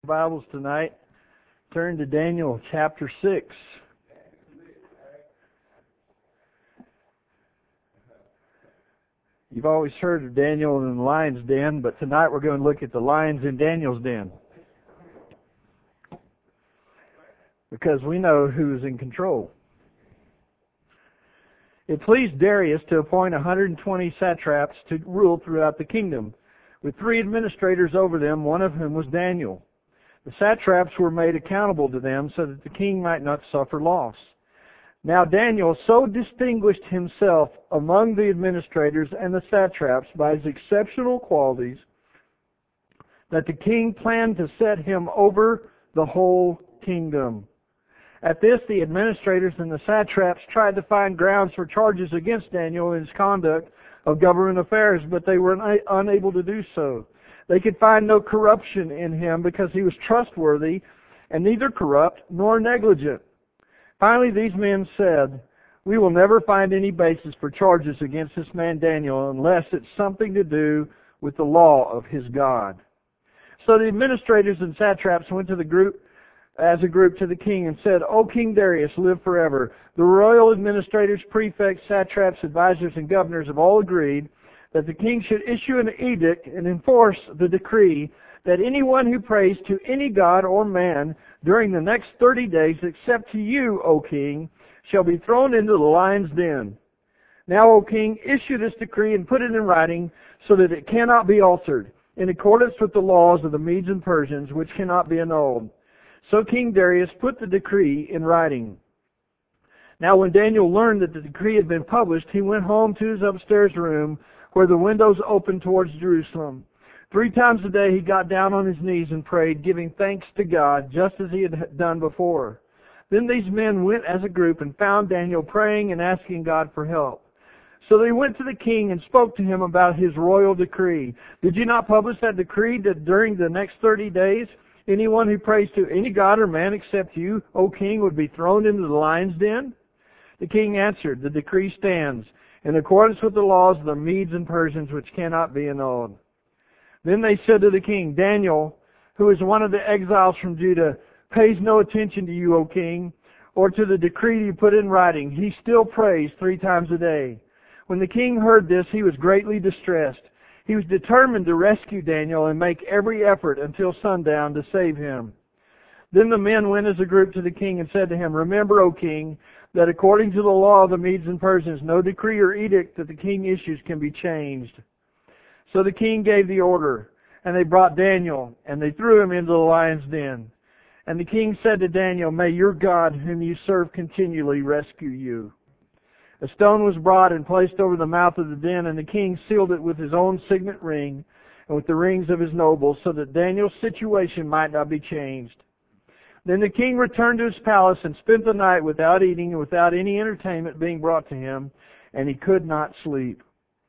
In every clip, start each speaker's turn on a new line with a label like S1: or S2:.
S1: Bibles tonight. Turn to Daniel chapter 6. You've always heard of Daniel in the lion's den, but tonight we're going to look at the lions in Daniel's den. Because we know who's in control. It pleased Darius to appoint 120 satraps to rule throughout the kingdom, with 3 administrators over them, one of whom was Daniel. The satraps were made accountable to them so that the king might not suffer loss. Now Daniel so distinguished himself among the administrators and the satraps by his exceptional qualities that the king planned to set him over the whole kingdom. At this, the administrators and the satraps tried to find grounds for charges against Daniel in his conduct of government affairs, but they were unable to do so. They could find no corruption in him because he was trustworthy and neither corrupt nor negligent. Finally, these men said, "We will never find any basis for charges against this man Daniel unless it's something to do with the law of his God." So the administrators and satraps went to the group to the king and said, "O King Darius, live forever. The royal administrators, prefects, satraps, advisors, and governors have all agreed that the king should issue an edict and enforce the decree that anyone who prays to any god or man during the next 30 days, except to you, O king, shall be thrown into the lion's den. Now, O king, issue this decree and put it in writing so that it cannot be altered, in accordance with the laws of the Medes and Persians, which cannot be annulled." So King Darius put the decree in writing. Now when Daniel learned that the decree had been published, he went home to his upstairs room where the windows opened towards Jerusalem. 3 times a day he got down on his knees and prayed, giving thanks to God, just as he had done before. Then these men went as a group and found Daniel praying and asking God for help. So they went to the king and spoke to him about his royal decree. "Did you not publish that decree that during the next 30 days, anyone who prays to any god or man except you, O king, would be thrown into the lion's den?" The king answered, "The decree stands, in accordance with the laws of the Medes and Persians, which cannot be annulled." Then they said to the king, "Daniel, who is one of the exiles from Judah, pays no attention to you, O king, or to the decree you put in writing. He still prays 3 times a day." When the king heard this, he was greatly distressed. He was determined to rescue Daniel and make every effort until sundown to save him. Then the men went as a group to the king and said to him, "Remember, O king, that according to the law of the Medes and Persians, no decree or edict that the king issues can be changed." So the king gave the order, and they brought Daniel, and they threw him into the lion's den. And the king said to Daniel, "May your God, whom you serve continually, rescue you." A stone was brought and placed over the mouth of the den, and the king sealed it with his own signet ring and with the rings of his nobles, so that Daniel's situation might not be changed. Then the king returned to his palace and spent the night without eating and without any entertainment being brought to him, and he could not sleep.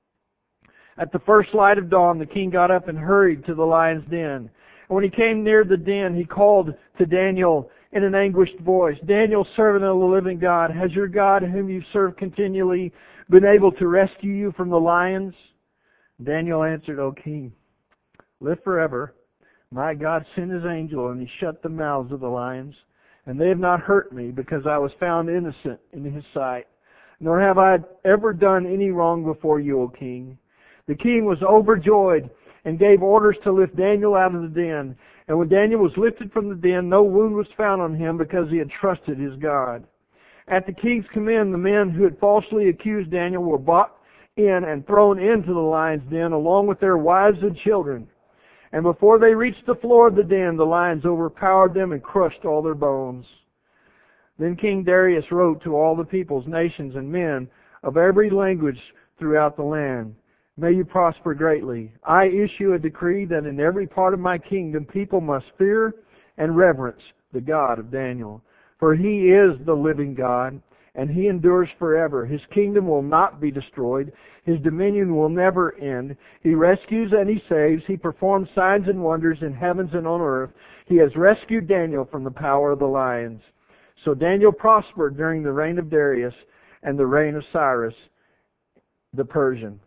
S1: At the first light of dawn, the king got up and hurried to the lion's den. And when he came near the den, he called to Daniel in an anguished voice, "Daniel, servant of the living God, has your God, whom you serve continually, been able to rescue you from the lions?" Daniel answered, "O king, live forever. My God sent his angel, and he shut the mouths of the lions, and they have not hurt me, because I was found innocent in his sight. Nor have I ever done any wrong before you, O king." The king was overjoyed and gave orders to lift Daniel out of the den. And when Daniel was lifted from the den, no wound was found on him, because he had trusted his God. At the king's command, the men who had falsely accused Daniel were brought in and thrown into the lion's den, along with their wives and children. And before they reached the floor of the den, the lions overpowered them and crushed all their bones. Then King Darius wrote to all the peoples, nations, and men of every language throughout the land, "May you prosper greatly. I issue a decree that in every part of my kingdom people must fear and reverence the God of Daniel. For he is the living God, and he endures forever. His kingdom will not be destroyed. His dominion will never end. He rescues and he saves. He performs signs and wonders in heavens and on earth. He has rescued Daniel from the power of the lions." So Daniel prospered during the reign of Darius and the reign of Cyrus the Persian.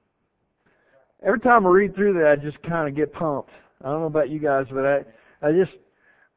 S1: Every time I read through that, I just kind of get pumped. I don't know about you guys, but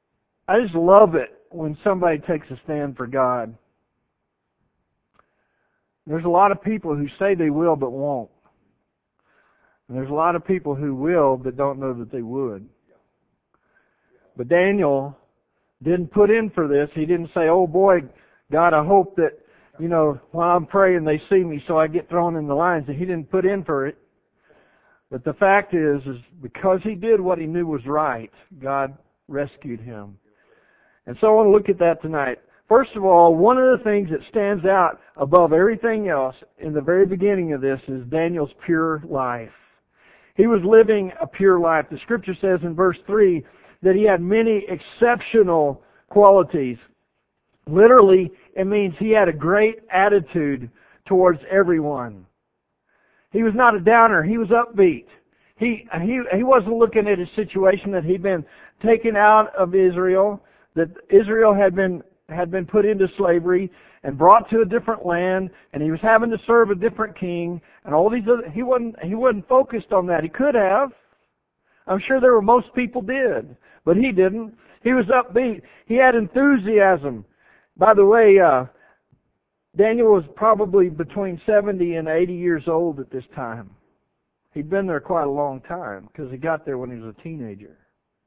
S1: I just love it when somebody takes a stand for God. There's a lot of people who say they will but won't. And there's a lot of people who will but don't know that they would. But Daniel didn't put in for this. He didn't say, oh boy, God, I hope that, while I'm praying they see me so I get thrown in the lions. And he didn't put in for it. But the fact is because he did what he knew was right, God rescued him. And so I want to look at that tonight. First of all, one of the things that stands out above everything else in the very beginning of this is Daniel's pure life. He was living a pure life. The scripture says in verse 3 that he had many exceptional qualities. Literally, it means he had a great attitude towards everyone. He was not a downer. He was upbeat. He wasn't looking at his situation that he'd been taken out of Israel, that Israel had been put into slavery and brought to a different land, and he was having to serve a different king, and all these other, he wasn't focused on that. He could have. I'm sure most people did, but he didn't. He was upbeat. He had enthusiasm. By the way, Daniel was probably between 70 and 80 years old at this time. He'd been there quite a long time because he got there when he was a teenager.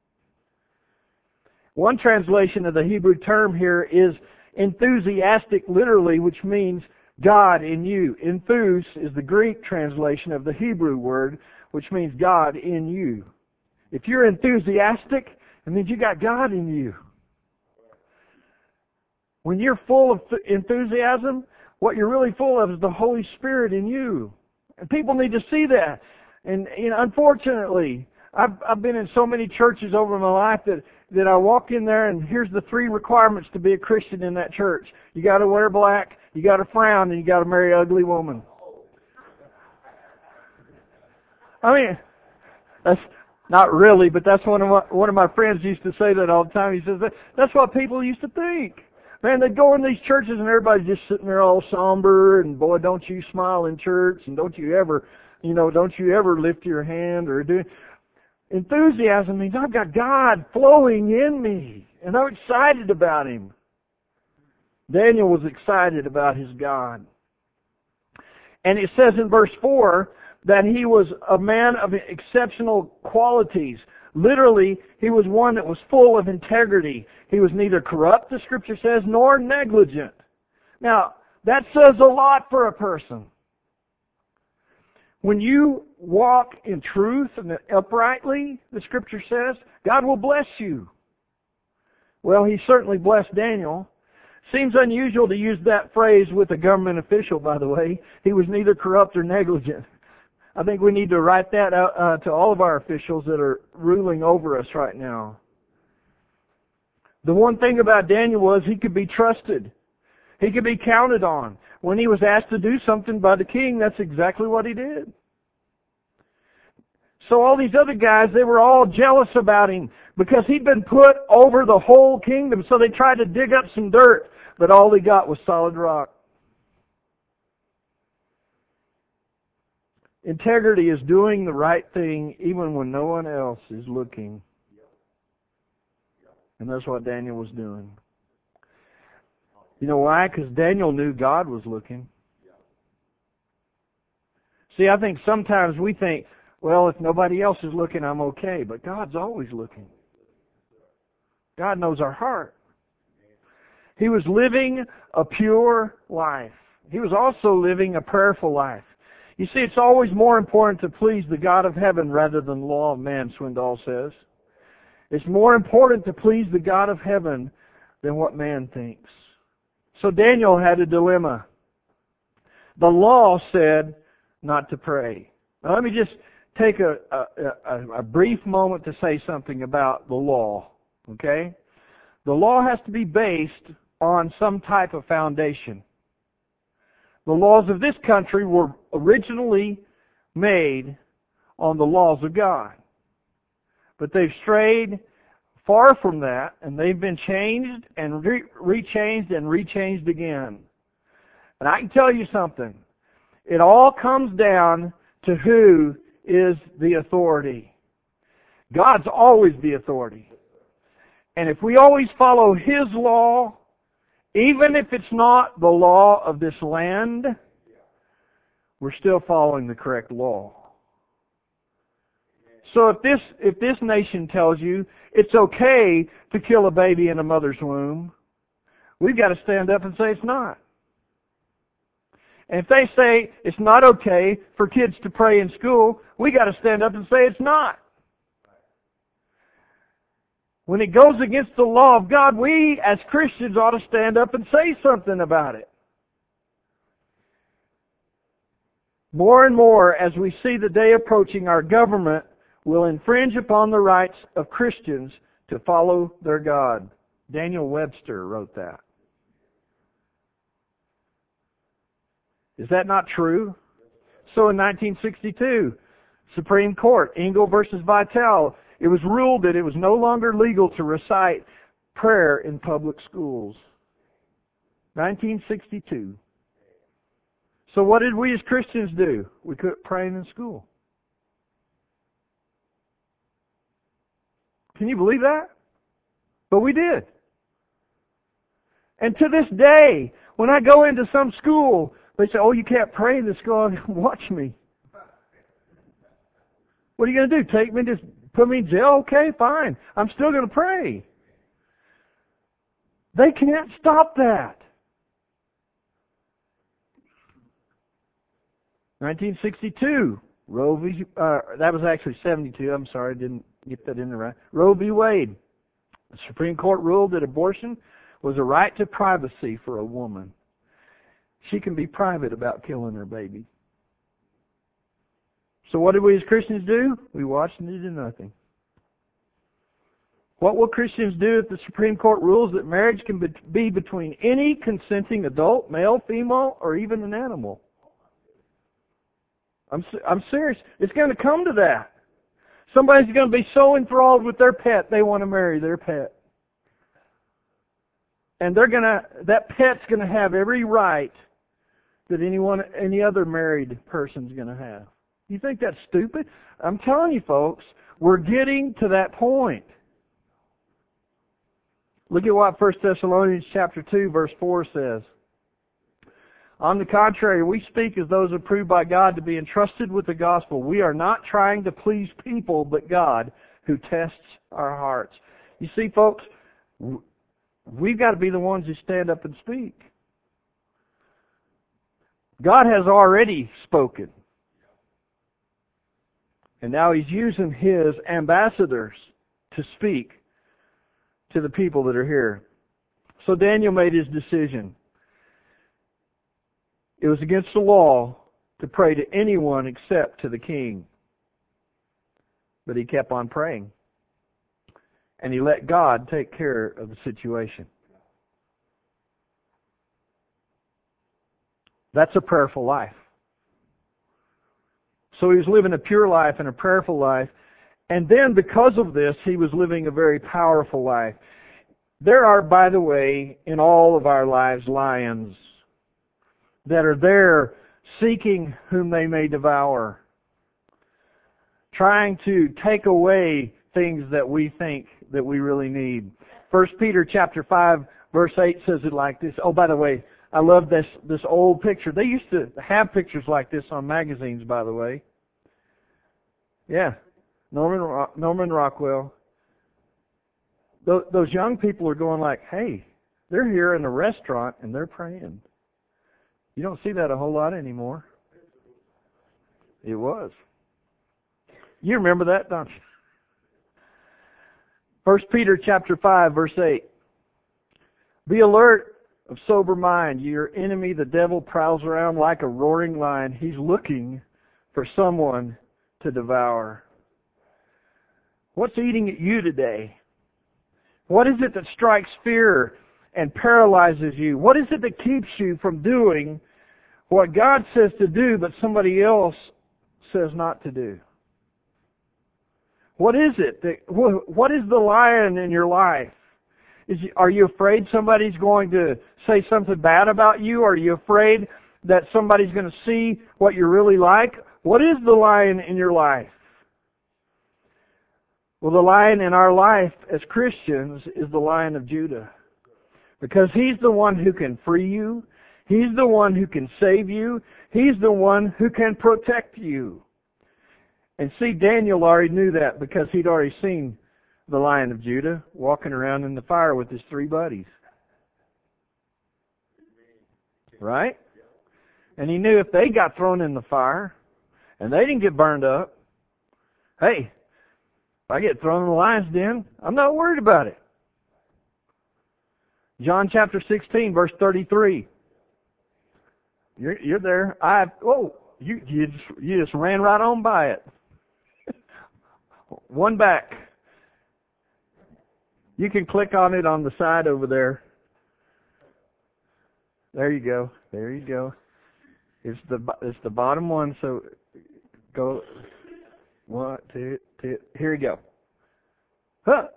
S1: One translation of the Hebrew term here is enthusiastic, literally, which means God in you. Enthus is the Greek translation of the Hebrew word, which means God in you. If you're enthusiastic, it means you got God in you. When you're full of enthusiasm, what you're really full of is the Holy Spirit in you. And people need to see that. And unfortunately, I've been in so many churches over my life that I walk in there and here's the 3 requirements to be a Christian in that church. You got to wear black, you got to frown, and you got to marry an ugly woman. I mean, that's not really, but that's one of my friends used to say that all the time. He says that's what people used to think. Man, they'd go in these churches and everybody's just sitting there all somber and boy, don't you smile in church and don't you ever lift your hand or do. Enthusiasm means I've got God flowing in me and I'm excited about Him. Daniel was excited about his God. And it says in verse 4 that he was a man of exceptional qualities. Literally, he was one that was full of integrity. He was neither corrupt, the scripture says, nor negligent. Now, that says a lot for a person. When you walk in truth and uprightly, the scripture says, God will bless you. Well, he certainly blessed Daniel. Seems unusual to use that phrase with a government official, by the way. He was neither corrupt or negligent. I think we need to write that out to all of our officials that are ruling over us right now. The one thing about Daniel was he could be trusted. He could be counted on. When he was asked to do something by the king, that's exactly what he did. So all these other guys, they were all jealous about him because he'd been put over the whole kingdom. So they tried to dig up some dirt, but all they got was solid rock. Integrity is doing the right thing even when no one else is looking. And that's what Daniel was doing. You know why? Because Daniel knew God was looking. See, I think sometimes we think, well, if nobody else is looking, I'm okay. But God's always looking. God knows our heart. He was living a pure life. He was also living a prayerful life. You see, it's always more important to please the God of heaven rather than the law of man, Swindoll says. It's more important to please the God of heaven than what man thinks. So Daniel had a dilemma. The law said not to pray. Now let me just take a brief moment to say something about the law. Okay? The law has to be based on some type of foundation. The laws of this country were originally made on the laws of God. But they've strayed far from that, and they've been changed and rechanged and rechanged again. And I can tell you something. It all comes down to who is the authority. God's always the authority. And if we always follow His law, even if it's not the law of this land, we're still following the correct law. So if this nation tells you it's okay to kill a baby in a mother's womb, we've got to stand up and say it's not. And if they say it's not okay for kids to pray in school, we got to stand up and say it's not. When it goes against the law of God, we as Christians ought to stand up and say something about it. More and more, as we see the day approaching, our government will infringe upon the rights of Christians to follow their God. Daniel Webster wrote that. Is that not true? So in 1962, Supreme Court, Engel versus Vitale, it was ruled that it was no longer legal to recite prayer in public schools. 1962. So what did we as Christians do? We quit praying in school. Can you believe that? But we did. And to this day, when I go into some school, they say, oh, you can't pray in this school. Watch me. What are you going to do? Take me, just put me in jail? Okay, fine. I'm still going to pray. They can't stop that. 1962, Roe v. That was actually 72. I'm sorry, I didn't get that in there right. Roe v. Wade. The Supreme Court ruled that abortion was a right to privacy for a woman. She can be private about killing her baby. So what did we as Christians do? We watched and did nothing. What will Christians do if the Supreme Court rules that marriage can be between any consenting adult, male, female, or even an animal? I'm serious. It's going to come to that. Somebody's going to be so enthralled with their pet, they want to marry their pet. And that pet's going to have every right that any other married person's going to have. You think that's stupid? I'm telling you, folks, we're getting to that point. Look at what 1 Thessalonians chapter 2, verse 4 says. On the contrary, we speak as those approved by God to be entrusted with the gospel. We are not trying to please people, but God, who tests our hearts. You see, folks, we've got to be the ones who stand up and speak. God has already spoken. And now He's using His ambassadors to speak to the people that are here. So Daniel made his decision. It was against the law to pray to anyone except to the king. But he kept on praying. And he let God take care of the situation. That's a prayerful life. So he was living a pure life and a prayerful life. And then because of this, he was living a very powerful life. There are, by the way, in all of our lives, lions that are there seeking whom they may devour, trying to take away things that we think that we really need. 1 Peter chapter 5, verse 8 says it like this. Oh, by the way, I love this old picture. They used to have pictures like this on magazines, by the way. Yeah, Norman Rockwell. Those young people are going like, hey, they're here in a restaurant and they're praying. You don't see that a whole lot anymore. It was. You remember that, don't you? 1 Peter chapter 5, verse 8. Be alert, of sober mind. Your enemy, the devil, prowls around like a roaring lion. He's looking for someone to devour. What's eating at you today? What is it that strikes fear and paralyzes you? What is it that keeps you from doing what God says to do, but somebody else says not to do? What is it? What is the lion in your life? Are you afraid somebody's going to say something bad about you? Are you afraid that somebody's going to see what you're really like? What is the lion in your life? Well, the Lion in our life as Christians is the Lion of Judah. Because He's the one who can free you. He's the one who can save you. He's the one who can protect you. And see, Daniel already knew that because he'd already seen the Lion of Judah walking around in the fire with his 3 buddies. Right? And he knew if they got thrown in the fire and they didn't get burned up, hey, if I get thrown in the lion's den, I'm not worried about it. John chapter 16, verse 33. You're there. You just ran right on by it. One back. You can click on it on the side over there. There you go. There you go. It's the bottom one. So go. 1, 2, 2. Here you go. Huh?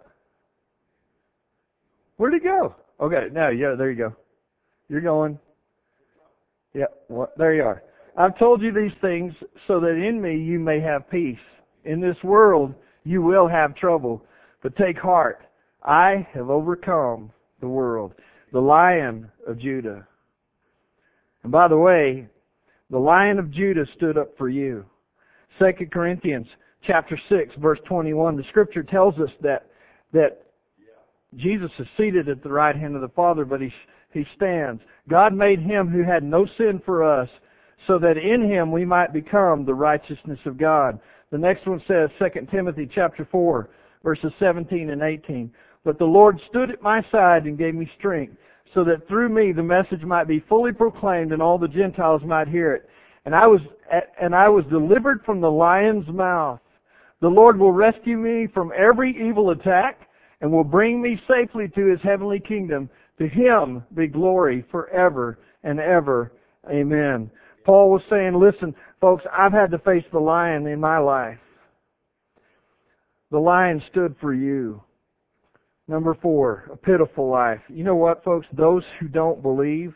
S1: Where'd it go? Okay. Now, yeah. There you go. You're going. Yeah. Well, there you are. I've told you these things so that in me you may have peace. In this world you will have trouble, but take heart. I have overcome the world. The Lion of Judah. And by the way, the Lion of Judah stood up for you. 2 Corinthians chapter 6, verse 21, the Scripture tells us that Jesus is seated at the right hand of the Father, but He stands. God made Him who had no sin for us, so that in Him we might become the righteousness of God. The next one says, 2 Timothy chapter 4, verses 17 and 18. But the Lord stood at my side and gave me strength, so that through me the message might be fully proclaimed and all the Gentiles might hear it. And I was delivered from the lion's mouth. The Lord will rescue me from every evil attack and will bring me safely to His heavenly kingdom. To Him be glory forever and ever. Amen. Paul was saying, listen, folks, I've had to face the lion in my life. The lion stood for you. Number 4, a pitiful life. You know what, folks? Those who don't believe,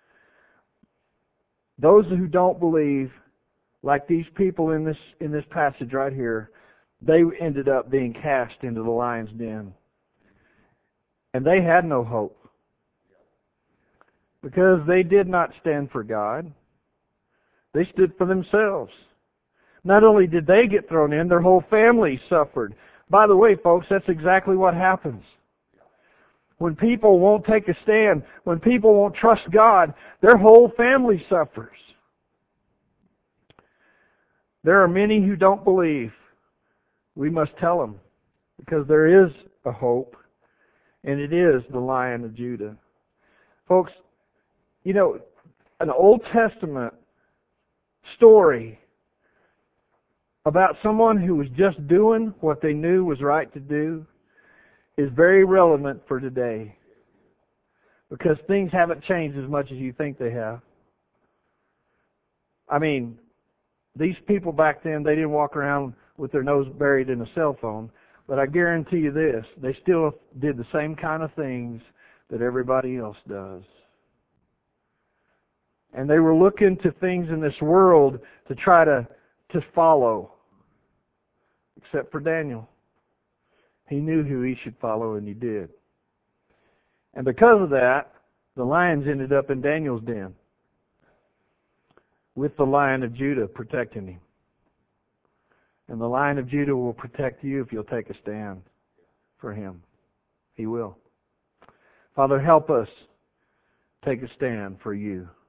S1: like these people in this passage right here, they ended up being cast into the lion's den. And they had no hope. Because they did not stand for God. They stood for themselves. Not only did they get thrown in, their whole family suffered. By the way, folks, that's exactly what happens. When people won't take a stand, when people won't trust God, their whole family suffers. There are many who don't believe. We must tell them, because there is a hope, and it is the Lion of Judah. Folks, you know, an Old Testament story about someone who was just doing what they knew was right to do is very relevant for today, because things haven't changed as much as you think they have. I mean, these people back then, they didn't walk around with their nose buried in a cell phone, but I guarantee you this, they still did the same kind of things that everybody else does. And they were looking to things in this world to try to follow, except for Daniel. He knew who he should follow, and he did. And because of that, the lions ended up in Daniel's den, with the Lion of Judah protecting him. And the Lion of Judah will protect you if you'll take a stand for Him. He will. Father, help us take a stand for You.